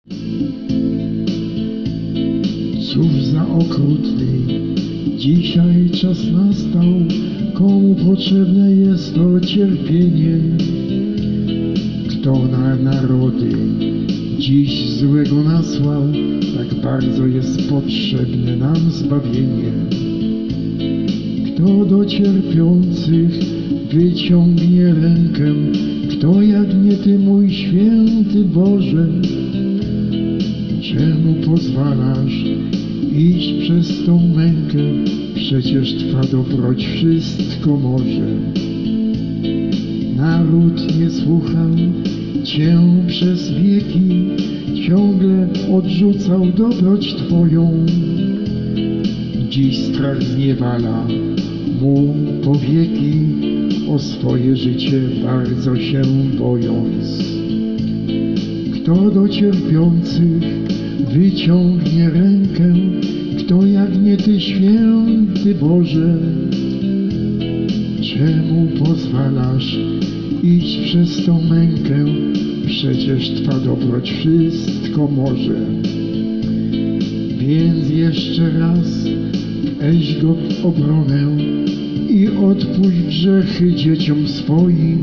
Cóż za okrutny dzisiaj czas nastał, komu potrzebne jest to cierpienie? Kto na narody dziś złego nasłał, tak bardzo jest potrzebne nam zbawienie. Kto do cierpiących wyciągnie rękę, kto jak nie Ty, mój święty Boże? Czemu pozwalasz iść przez tą mękę? Przecież Twa dobroć wszystko może. Naród nie słuchał Cię przez wieki, ciągle odrzucał dobroć Twoją. Dziś strach zniewala mu powieki, o swoje życie bardzo się bojąc. Kto do cierpiących wyciągnie rękę, kto jak nie Ty, święty Boże? Czemu pozwalasz iść przez tą mękę? Przecież Twa dobroć wszystko może. Więc jeszcze raz weź go w obronę i odpuść grzechy dzieciom swoim.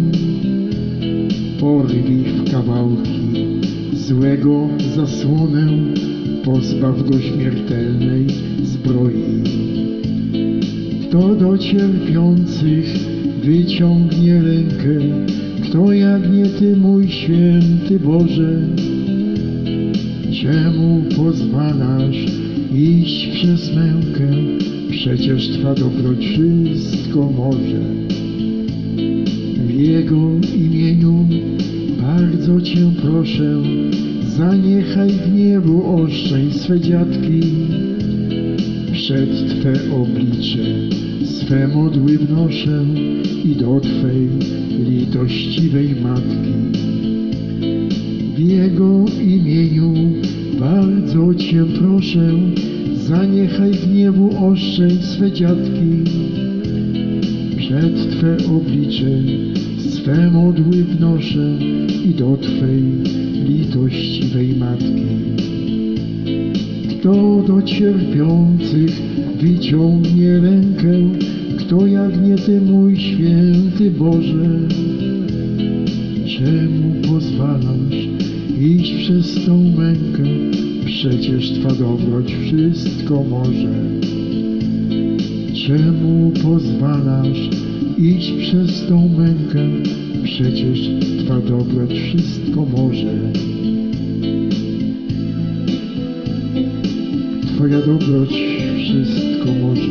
Porwij w kawałki złego zasłonę, pozbaw go śmiertelnej zbroi. Kto do cierpiących wyciągnie rękę, kto jak nie Ty, mój święty Boże? Czemu pozwalasz iść przez mękę? Przecież Twa dobroć wszystko może. W Jego imieniu bardzo Cię proszę, zaniechaj gniewu, oszczędź swe dziatki. Przed Twe oblicze swe modły wnoszę i do Twej litościwej Matki. W Jego imieniu bardzo Cię proszę, zaniechaj gniewu, oszczędź swe dziatki. Przed Twe oblicze swe modły wnoszę i do Twej litościwej Matki. Kto do cierpiących wyciągnie rękę, kto jak nie Ty, mój święty Boże? Czemu pozwalasz iść przez tą mękę? Przecież Twa dobroć wszystko może. Czemu pozwalasz iść przez tą mękę? Przecież Twa dobroć wszystko może. Twoja dobroć wszystko może.